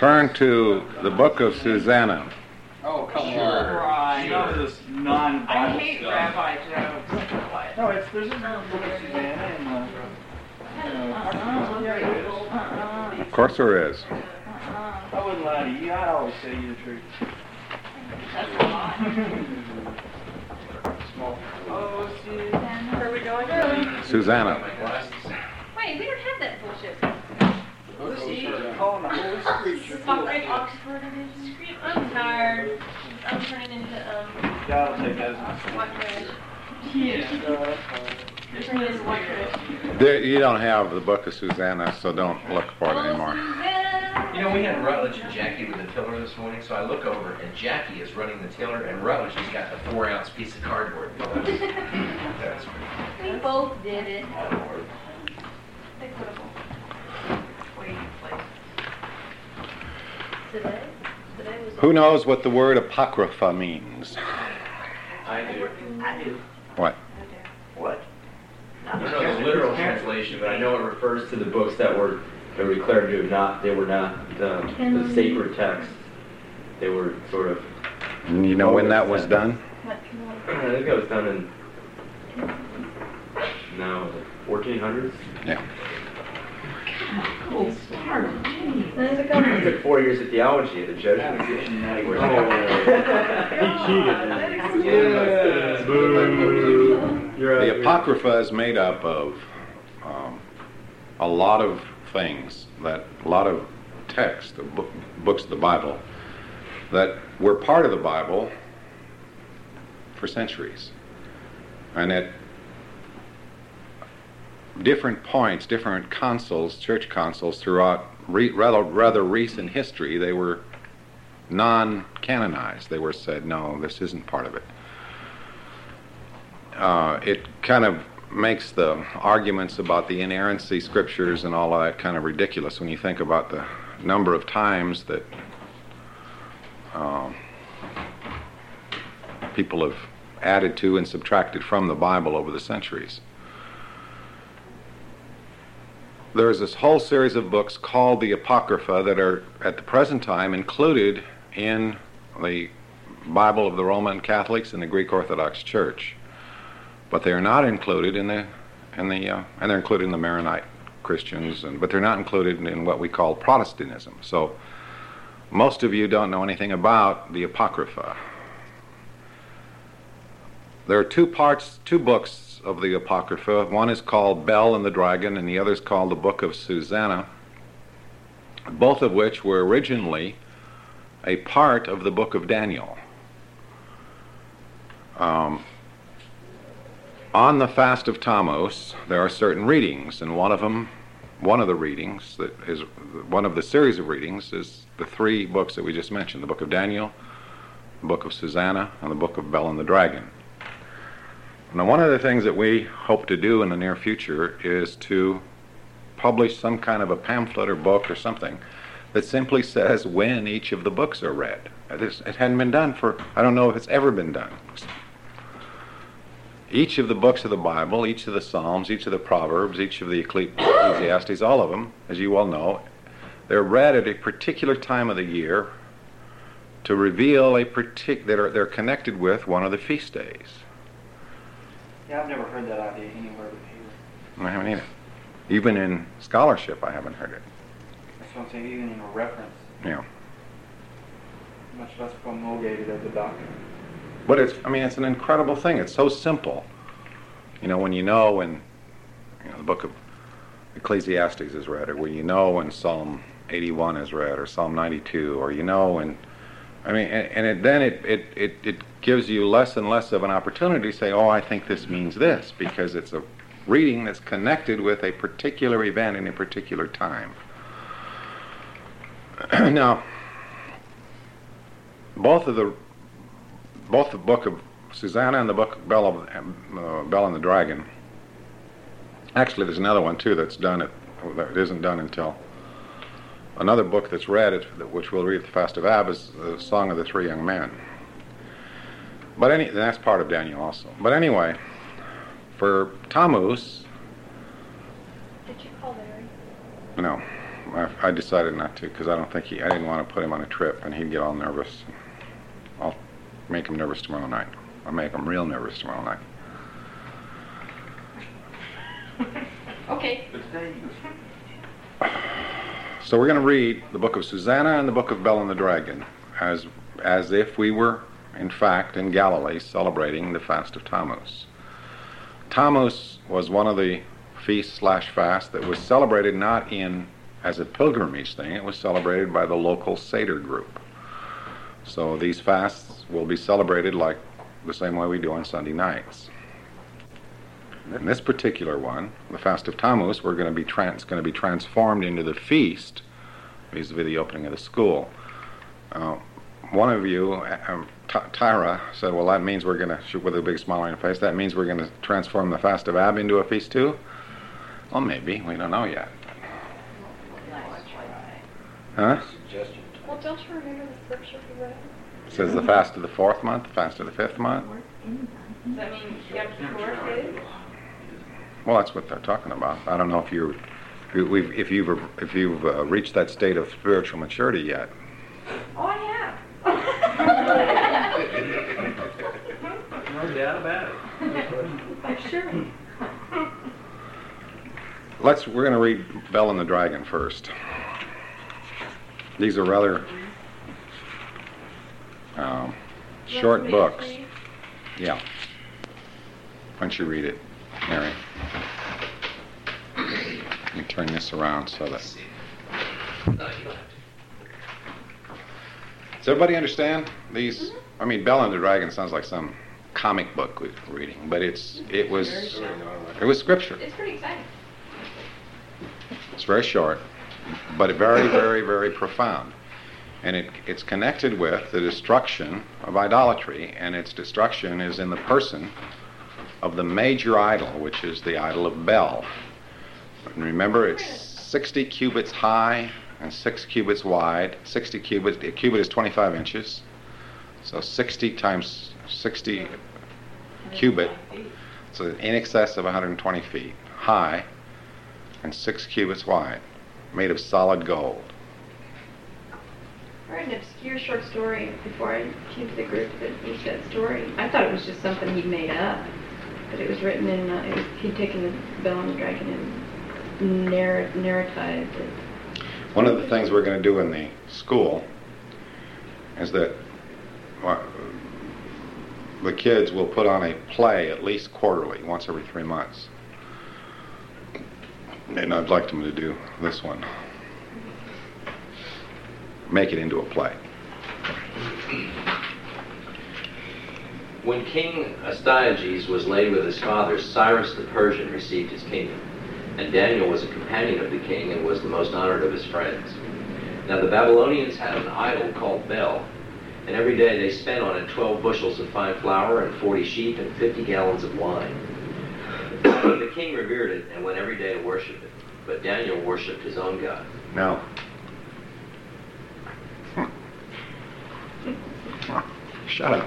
turn to the book of Susanna. Oh, come Sure. on. Right. None of this non-Bible I hate stuff. Rabbi jokes. No, there's a book of Susanna and yeah, it is. Of course there is. I wouldn't lie to you. I'd always tell you the truth. That's a lie. Oh, Susanna. Where are we going? Susanna. Wait, we don't have that bullshit. Calling the Holy Scripture. Oxford, Oxford edition. I'm tired. I'm turning into God will take that as white trash. Yeah. You're turning into white trash. You don't have the book of Susanna, so don't look for it anymore. You know, we had Rutledge and Jackie with the tiller this morning, so I look over and Jackie is running the tiller and Rutledge has got the 4-ounce piece of cardboard. That's We both did it. Equitable. Waiting place. Today was. Who knows what the word apocrypha means? I do. What? What? I don't know the literal translation, but I know it refers to the books that were declared to have not, they were not the sacred texts. They were sort of... And you know when that was done? I think it was done in... No, the 1400s? Yeah. Oh, smart. I took 4 years of theology at the Jesuits. He cheated. The Apocrypha is made up of a lot of things, a lot of text, books of the Bible, that were part of the Bible for centuries. And at different points, different councils, church councils throughout rather recent history, they were non-canonized. They were said, no, this isn't part of it. It kind of makes the arguments about the inerrancy scriptures and all of that kind of ridiculous when you think about the number of times that people have added to and subtracted from the Bible over the centuries. There's this whole series of books called the Apocrypha that are at the present time included in the Bible of the Roman Catholics and the Greek Orthodox Church. But they are not included and they're included in the Maronite Christians, but they're not included in what we call Protestantism. So most of you don't know anything about the Apocrypha. There are two books of the Apocrypha. One is called Bel and the Dragon, and the other is called the Book of Susanna, both of which were originally a part of the Book of Daniel. On the Fast of Tammuz, there are certain readings, and one of the readings that is one of the series of readings is the three books that we just mentioned: the Book of Daniel, the Book of Susanna, and the Book of Bel and the Dragon. Now, one of the things that we hope to do in the near future is to publish some kind of a pamphlet or book or something that simply says when each of the books are read. It hadn't been done I don't know if it's ever been done. Each of the books of the Bible, each of the Psalms, each of the Proverbs, each of the Ecclesiastes, all of them, as you all know, they're read at a particular time of the year to reveal they're connected with one of the feast days. Yeah, I've never heard that idea anywhere but here. I haven't either. Even in scholarship, I haven't heard it. That's what I'm saying, even in a reference. Yeah. Much less promulgated as a doctrine. But it's an incredible thing. It's so simple. When the book of Ecclesiastes is read, or when when Psalm 81 is read, or Psalm 92, or then it gives you less and less of an opportunity to say, oh, I think this means this, because it's a reading that's connected with a particular event in a particular time. Now, both the Book of Susanna and the Book of Bel and the Dragon. Actually, there's another one too that isn't done until another book that's read, which we'll read at the Fast of Ab, is the Song of the Three Young Men. But that's part of Daniel also. But anyway, for Tammuz. Did you call Larry? No, I decided not to because I didn't want to put him on a trip and he'd get all nervous. I'll make him nervous tomorrow night. I'll make him real nervous tomorrow night. Okay. So we're going to read the book of Susanna and the book of Bel and the Dragon as if we were, in fact, in Galilee celebrating the fast of Tammuz. Tammuz was one of the feasts/fasts that was celebrated not as a pilgrimage thing. It was celebrated by the local Seder group. So these fasts will be celebrated like the same way we do on Sunday nights. In this particular one, the fast of Tammuz, it's going to be transformed into the feast vis-a-vis the opening of the school. One of you, Tyra, said, well, that means we're going to, with a big smile on your face, that means we're going to transform the fast of Ab into a feast too? Well, maybe. We don't know yet. Huh? Well, don't you remember the scripture we read? It says the fast of the 4th month, the fast of the 5th month. Does that mean Yom Kippur is? Well, that's what they're talking about. I don't know if you've reached that state of spiritual maturity yet. Oh, I have. No doubt about it. I'm sure. We're going to read Bel and the Dragon first. These are rather short books. Yeah. Why don't you read it, Mary? Let me turn this around so that... Does everybody understand these? I mean, Bel and the Dragon sounds like some comic book we're reading, but it was scripture. It's pretty exciting. It's very short, but very, very, very profound. And it's connected with the destruction of idolatry, and its destruction is in the person of the major idol, which is the idol of Bel. And remember, it's 60 cubits high and 6 cubits wide. 60 cubits, a cubit is 25 inches. So 60 times 60 cubit, so in excess of 120 feet high and 6 cubits wide, made of solid gold. I read an obscure short story before I came to the group that used that story. I thought it was just something he'd made up, but it was written in, he'd taken the Bel and the Dragon and narratized it. One of the things we're going to do in the school is that the kids will put on a play at least quarterly, once every 3 months. And I'd like them to do this one. Make it into a play. When King Astyages was laid with his father, Cyrus the Persian received his kingdom, and Daniel was a companion of the king and was the most honored of his friends. Now the Babylonians had an idol called Bel, and every day they spent on it 12 bushels of fine flour and 40 sheep and 50 gallons of wine. The king revered it and went every day to worship it, but Daniel worshipped his own God. Now, shut up.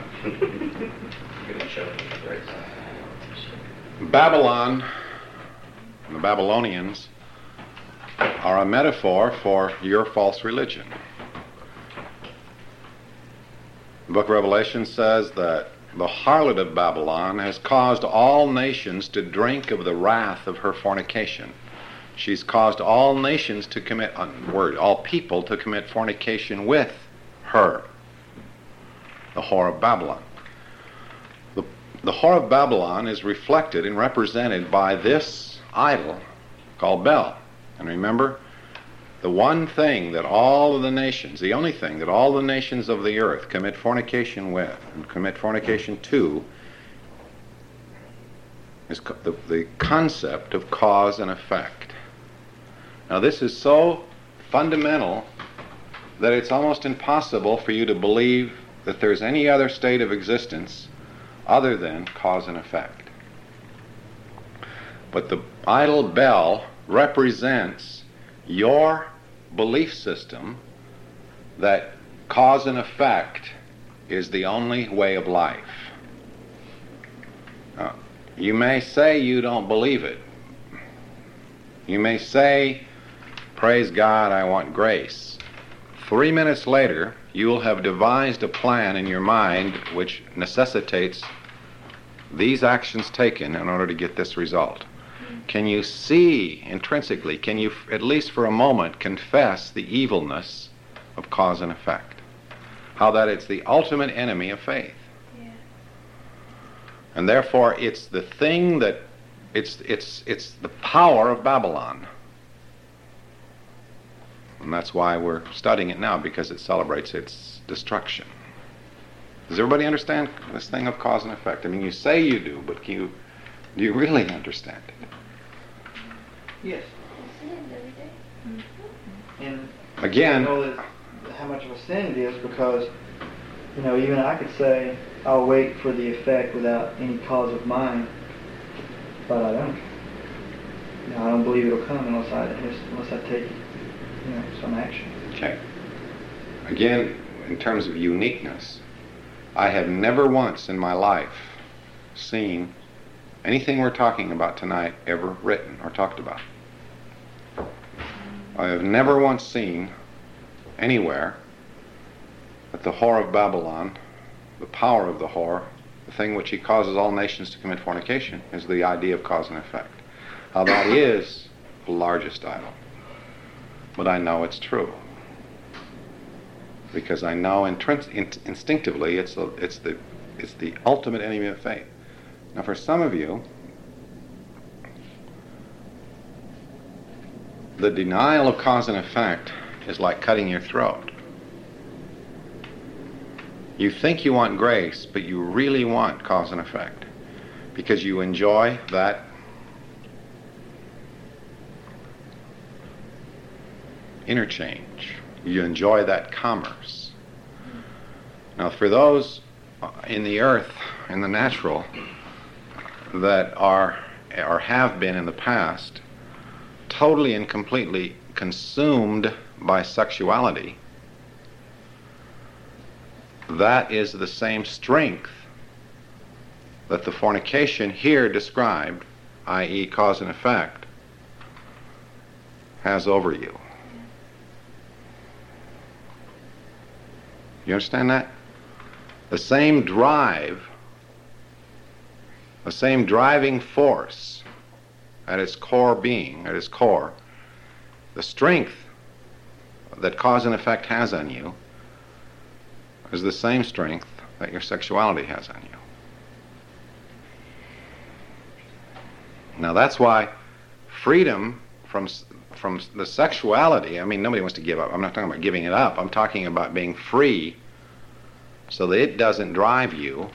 Babylon, and the Babylonians, are a metaphor for your false religion. The book of Revelation says that the harlot of Babylon has caused all nations to drink of the wrath of her fornication. She's caused all nations to commit, all people to commit fornication with her, the whore of Babylon. The whore of Babylon is reflected and represented by this idol called Bel. And remember, the one thing that all of the nations, the only thing that all the nations of the earth commit fornication with and commit fornication to is the concept of cause and effect. Now this is so fundamental that it's almost impossible for you to believe that there's any other state of existence other than cause and effect. But the idol Bel represents your belief system that cause and effect is the only way of life. Now, you may say you don't believe it. You may say praise God, I want grace. 3 minutes later, you will have devised a plan in your mind which necessitates these actions taken in order to get this result. Can you see intrinsically, can you at least for a moment confess the evilness of cause and effect? How that it's the ultimate enemy of faith. Yeah. And therefore it's the thing that, it's the power of Babylon. And that's why we're studying it now, because it celebrates its destruction. Does everybody understand this thing of cause and effect? I mean, you say you do, but do you really understand it? Yes. I see it every day. And Again, I know that how much of a sin it is, because, you know, even I could say, I'll wait for the effect without any cause of mine, but I don't. You know, I don't believe it'll come unless I take, you know, some action. okay. Again, in terms of uniqueness, I have never once in my life seen anything we're talking about tonight ever written or talked about. I have never once seen anywhere that the whore of Babylon, the power of the whore, the thing which he causes all nations to commit fornication, is the idea of cause and effect. How that is the largest idol. But I know it's true. Because I know instinctively it's the ultimate enemy of faith. Now for some of you, the denial of cause and effect is like cutting your throat. You think you want grace, but you really want cause and effect, because you enjoy that interchange. You enjoy that commerce. Now for those in the earth, in the natural, that are or have been in the past totally and completely consumed by sexuality, that is the same strength that the fornication here described, i.e. cause and effect, has over you. You understand that? The same drive, the same driving force at its core being, at its core, the strength that cause and effect has on you is the same strength that your sexuality has on you. Now that's why freedom from the sexuality, I mean, nobody wants to give up. I'm not talking about giving it up. I'm talking about being free so that it doesn't drive you.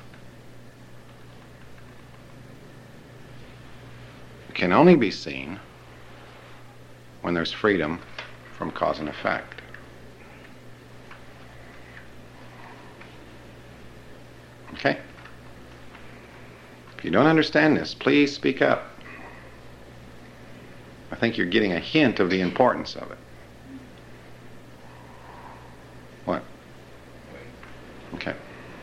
It can only be seen when there's freedom from cause and effect. Okay? If you don't understand this, please speak up. I think you're getting a hint of the importance of it. What? Okay.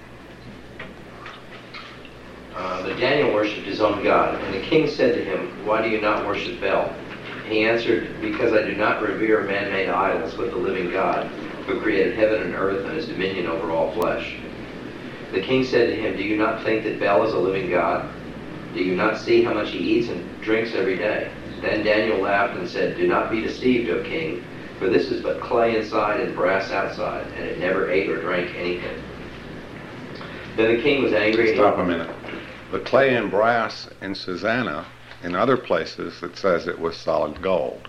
But Daniel worshipped his own God, and the king said to him, "Why do you not worship Bel?" And he answered, "Because I do not revere man-made idols, but the living God, who created heaven and earth and has dominion over all flesh." The king said to him, "Do you not think that Bel is a living God? Do you not see how much he eats and drinks every day?" Then Daniel laughed and said, "Do not be deceived, O king, for this is but clay inside and brass outside, and it never ate or drank anything." Then the king was angry. Stop a minute. The clay and brass in Susanna, in other places, it says it was solid gold.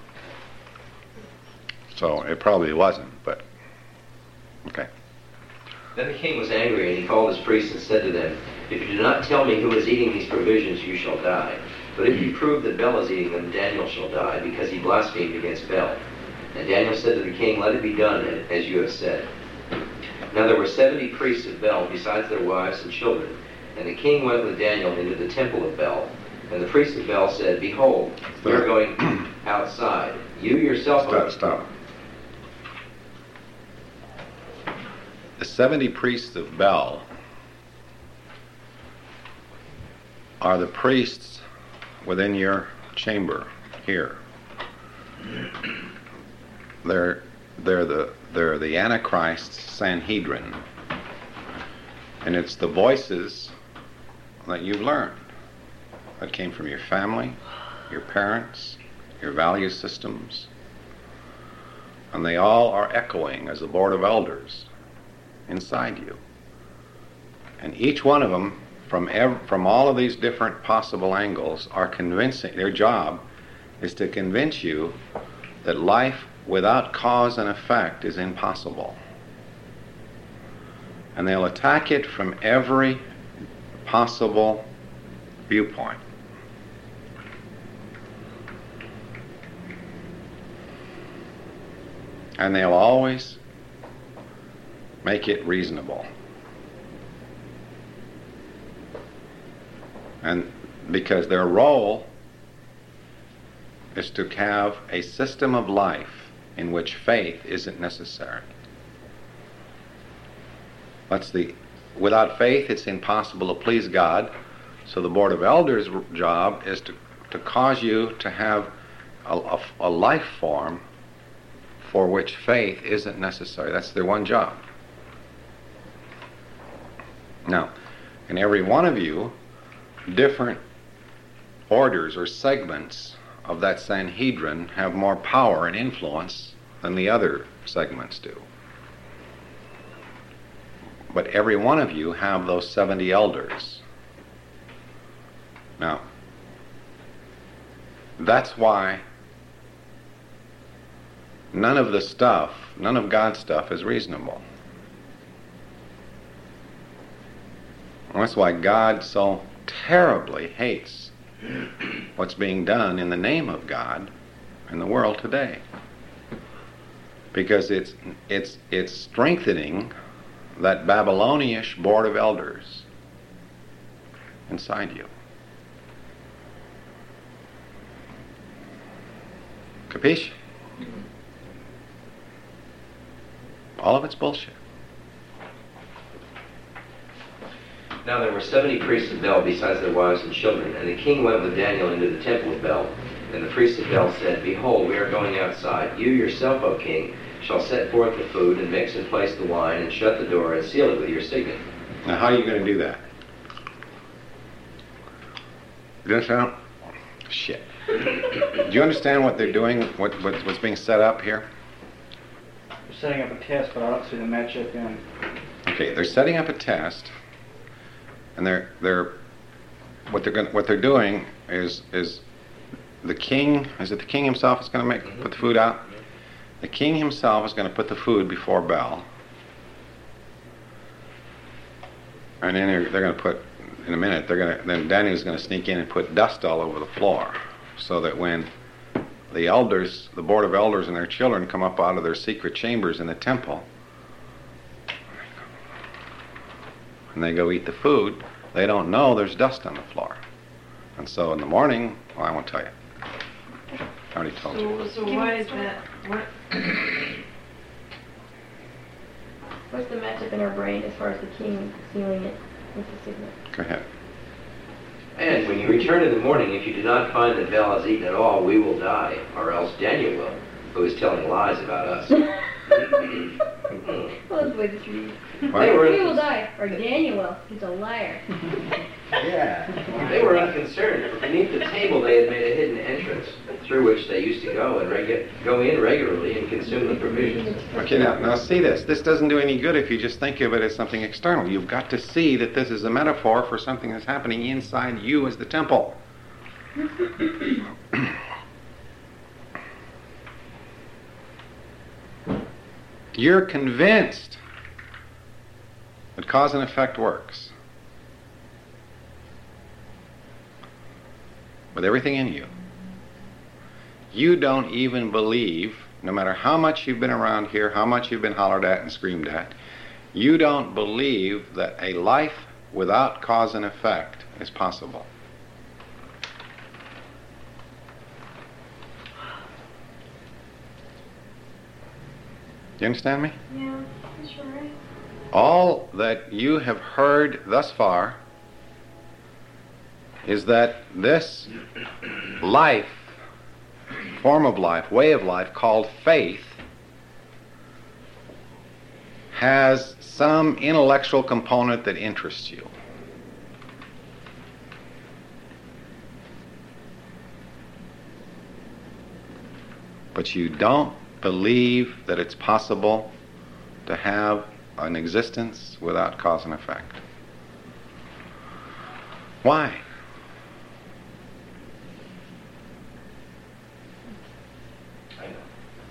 So it probably wasn't, but okay. Then the king was angry, and he called his priests and said to them, "If you do not tell me who is eating these provisions, you shall die. But if you prove that Bel is eating them, Daniel shall die, because he blasphemed against Bel." And Daniel said to the king, "Let it be done as you have said." Now there were 70 priests of Bel, besides their wives and children. And the king went with Daniel into the temple of Bel. And the priests of Bel said, "Behold, we are going outside. You yourself..." Stop. The 70 priests of Bel are the priests within your chamber here. they're the Antichrist's Sanhedrin, and it's the voices that you've learned that came from your family, your parents, your value systems, and they all are echoing as a board of elders inside you. And each one of them, from all of these different possible angles, are convincing. Their job is to convince you that life without cause and effect is impossible. And they'll attack it from every possible viewpoint. And they'll always make it reasonable. And because their role is to have a system of life in which faith isn't necessary. Without faith, it's impossible to please God. So the Board of Elders' job is to cause you to have a life form for which faith isn't necessary. That's their one job. Now, in every one of you, different orders or segments of that Sanhedrin have more power and influence than the other segments do. But every one of you have those 70 elders. Now, that's why none of God's stuff is reasonable. And that's why God so terribly hates what's being done in the name of God in the world today. Because it's strengthening that Babylonish board of elders inside you. Capiche? All of it's bullshit. Now there were 70 priests of Bel besides their wives and children, and the king went with Daniel into the temple of Bel. And the priests of Bel said, Behold, we are going outside. You yourself, O king, shall set forth the food, and mix and place the wine, and shut the door, and seal it with your signet. Now how are you going to do that? You understand? Shit. Do you understand what they're doing, what's being set up here? They're setting up a test, but I don't see the matchup in. Okay, they're setting up a test, and what they're doing is the king. Is it the king himself is going to put the food out? The king himself is going to put the food before Bel, and then they're going to put in a minute. Then Daniel's going to sneak in and put dust all over the floor, so that when the elders, the board of elders and their children come up out of their secret chambers in the temple, and they go eat the food, they don't know there's dust on the floor. And so in the morning, well, I won't tell you. I already told you. So why is that? What's the matchup in our brain as far as the king sealing it with the signet? Go ahead. And when you return in the morning, if you do not find that Bel has eaten at all, we will die, or else Daniel will, who is telling lies about us. Well, that's the way this reads. We will die, or Daniel will. He's a liar. Yeah. They were unconcerned, for beneath the table they had made a hidden entrance, through which they used to go in regularly and consume the provisions. Okay, now see this. This doesn't do any good if you just think of it as something external. You've got to see that this is a metaphor for something that's happening inside you as the temple. You're convinced that cause and effect works with everything in you. You don't even believe, no matter how much you've been around here, how much you've been hollered at and screamed at, you don't believe that a life without cause and effect is possible. Do you understand me? Yeah, that's right. All that you have heard thus far is that this life, form of life, way of life called faith has some intellectual component that interests you. But you don't believe that it's possible to have an existence without cause and effect. Why? I know.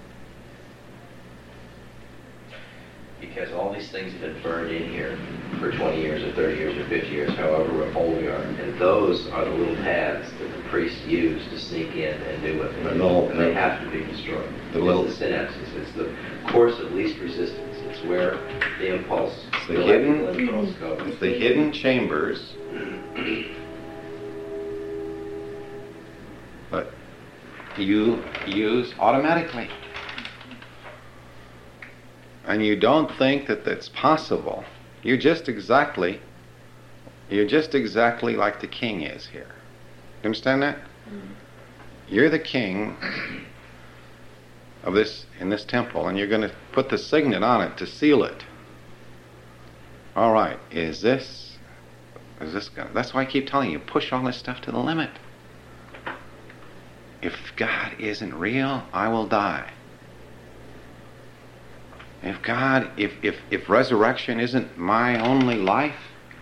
Because all these things have been burned in here for 20 years or 30 years or 50 years, however old we are. And those are the little paths that the priests use to sneak in and do what they do. And they have to be destroyed. It's the synapses. It's the course of least resistance. It's where the impulse, the hidden chambers. But you use automatically. And you don't think that that's possible. You're just exactly like the king is here. You understand that? You're the king of this in this temple, and you're going to put the signet on it to seal it. All right, is this going? That's why I keep telling you, push all this stuff to the limit. If God isn't real, I will die. If God, if resurrection isn't my only life,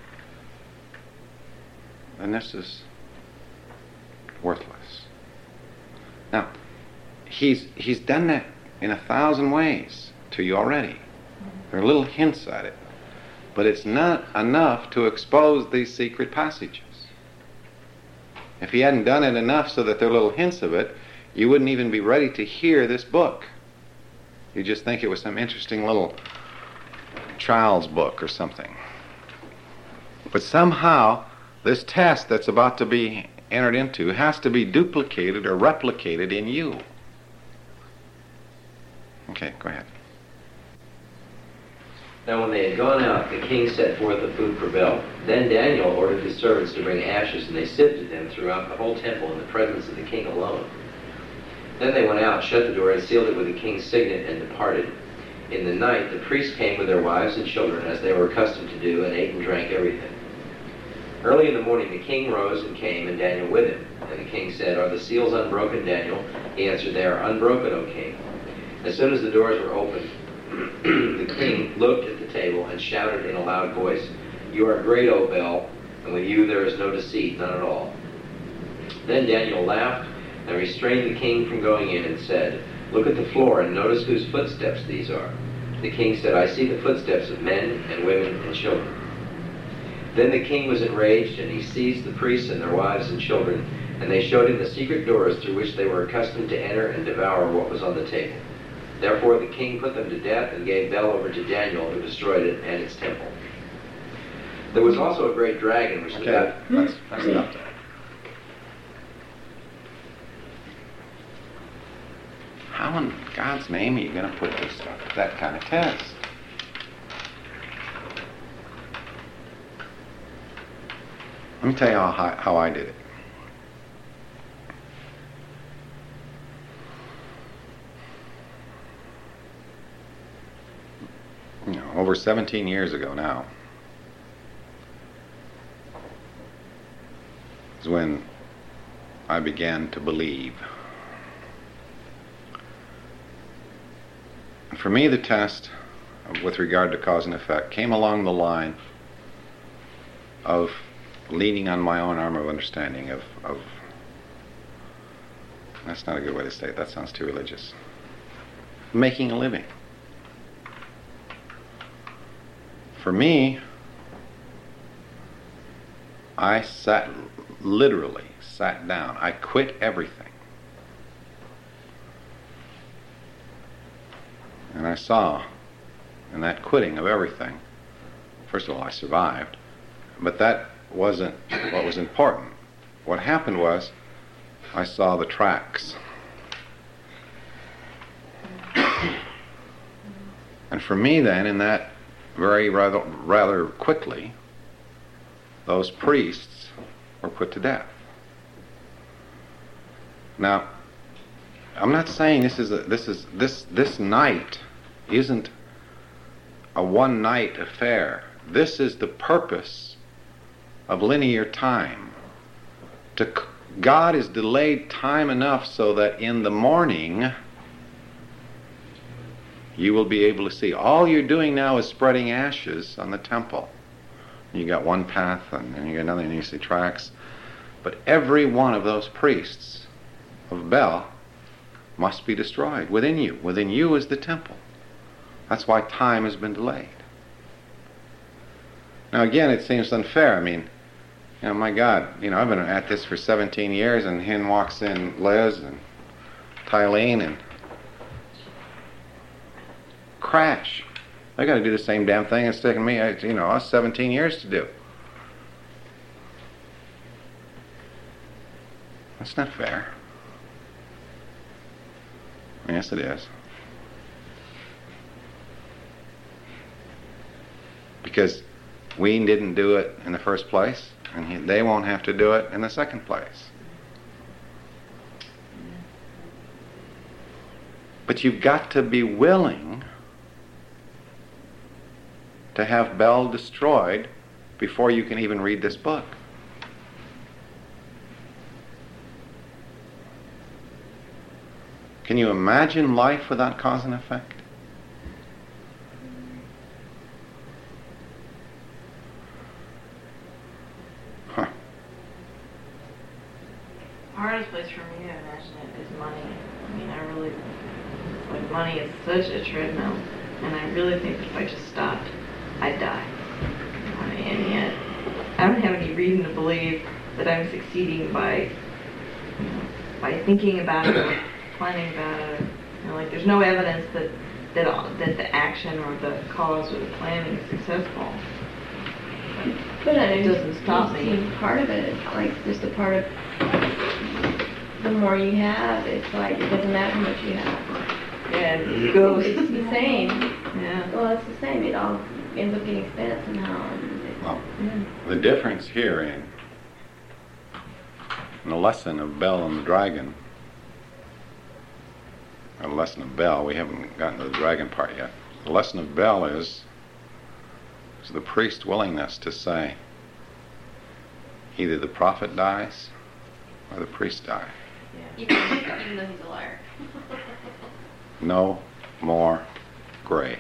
then this is worthless. Now, he's done that in 1,000 ways to you already. There are little hints at it, but it's not enough to expose these secret passages. If he hadn't done it enough so that there are little hints of it, you wouldn't even be ready to hear this book. You just think it was some interesting little child's book or something. But somehow, this test that's about to be entered into has to be duplicated or replicated in you. Okay, go ahead. Now when they had gone out, the king set forth the food for Bel. Then Daniel ordered his servants to bring ashes, and they sifted them throughout the whole temple in the presence of the king alone. Then they went out, shut the door, and sealed it with the king's signet, and departed. In the night the priests came with their wives and children, as they were accustomed to do, and ate and drank everything. Early in the morning the king rose and came, and Daniel with him. And the king said, "Are the seals unbroken, Daniel?" He answered, "They are unbroken, O king." As soon as the doors were opened, the king looked at the table and shouted in a loud voice, "You are great, O Bel, and with you there is no deceit, none at all." Then Daniel laughed and restrained the king from going in, and said, "Look at the floor and notice whose footsteps these are." The king said, "I see the footsteps of men and women and children." Then the king was enraged, and he seized the priests and their wives and children, and they showed him the secret doors through which they were accustomed to enter and devour what was on the table. Therefore the king put them to death and gave Bel over to Daniel, who destroyed it and its temple. There was also a great dragon which Let's stop there. How in God's name are you going to put this stuff to that kind of test? Let me tell you how I did it. Over 17 years ago now is when I began to believe. And for me, the test with regard to cause and effect came along the line of leaning on my own arm of understanding of that's not a good way to say it, that sounds too religious. Making a living. For me, I literally sat down. I quit everything. And I saw in that quitting of everything, first of all, I survived, but that wasn't what was important. What happened was I saw the tracks. And for me then, in that rather quickly, those priests were put to death. Now, I'm not saying this night isn't a one-night affair. This is the purpose of linear time. God has delayed time enough so that in the morning you will be able to see. All you're doing now is spreading ashes on the temple. You got one path, and then you got another, and you see tracks. But every one of those priests of Bel must be destroyed within you. Within you is the temple. That's why time has been delayed. Now again, it seems unfair. I mean, you know, my God, you know, I've been at this for 17 years, and in walks in Liz and Tylene and crash. They got to do the same damn thing it's taken me, you know, us 17 years to do. That's not fair. Yes, it is. Because we didn't do it in the first place, and they won't have to do it in the second place. But you've got to be willing to have Bel destroyed before you can even read this book. Can you imagine life without cause and effect? Huh. The hardest place for me to imagine it is money. I mean, I really, like, money is such a treadmill, and I really think that if I just stopped, I'd die. And yet, I don't have any reason to believe that I'm succeeding by, you know, by thinking about it or planning about it. You know, like, there's no evidence that the action or the cause or the planning is successful. But it doesn't stop me. Part of it is like just a part of the more you have, it's like it doesn't matter how much you have. And it goes. It's the same. Yeah. Well, it's the same. It all ends up getting spent somehow. Well, the difference here in the lesson of Bel and the dragon, or the lesson of Bel, we haven't gotten to the dragon part yet. The lesson of Bel is the priest's willingness to say, either the prophet dies or the priest dies. Even though he's a liar. No more gray.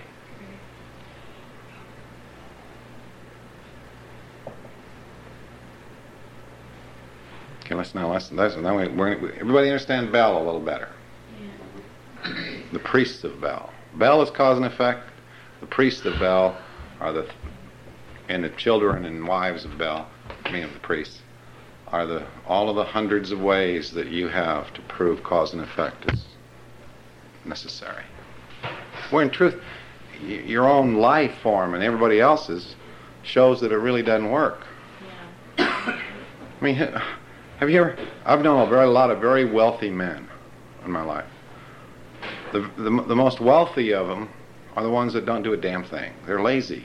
Okay, now everybody understand Bel a little better. Yeah. The priests of Bel. Bel is cause and effect. The priests of Bel are and the children and wives of Bel, of the priests, are all of the hundreds of ways that you have to prove cause and effect is necessary. Where in truth, your own life form and everybody else's shows that it really doesn't work. Yeah. I mean, have you ever? I've known a lot of very wealthy men in my life. The most wealthy of them are the ones that don't do a damn thing. They're lazy.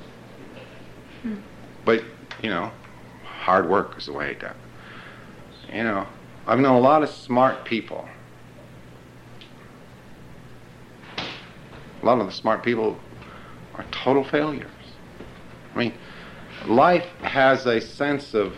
But, you know, hard work is the way to. You know, I've known a lot of smart people. A lot of the smart people are total failures. I mean, life has a sense of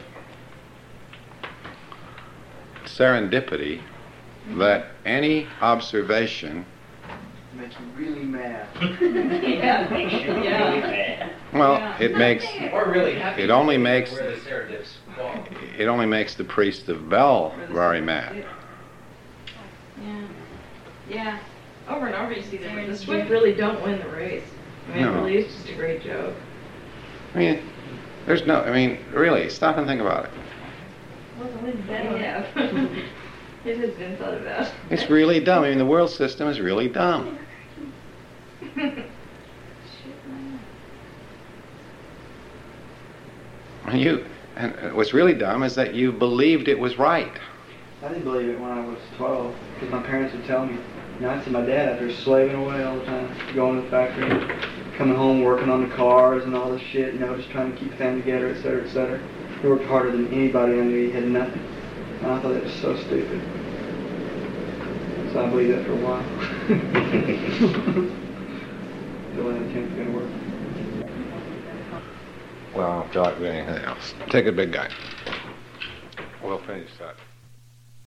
serendipity that any observation Makes me really mad. Yeah. Makes you really mad. well, it makes Or really happy. It only makes- where the serendips fall. it only makes the priest of Bel very mad. Yeah. Yeah. Over and over you see that the Swift really don't win the race. I mean, No. it really is just a great joke. I mean, really, stop and think about it. Yeah. It has been thought about. It's really dumb. I mean, the world system is really dumb. And what's really dumb is that you believed it was right. I didn't believe it when I was 12 because my parents would tell me. You know, I'd see my dad out there slaving away all the time, going to the factory, coming home, working on the cars and all this shit, you know, just trying to keep the family together, et cetera, et cetera. He worked harder than anybody I knew. He had nothing. And I thought that was so stupid. So I believed that for a while. July 10th going to work? Well, Doc, anything else? Take it, big guy. We'll finish that.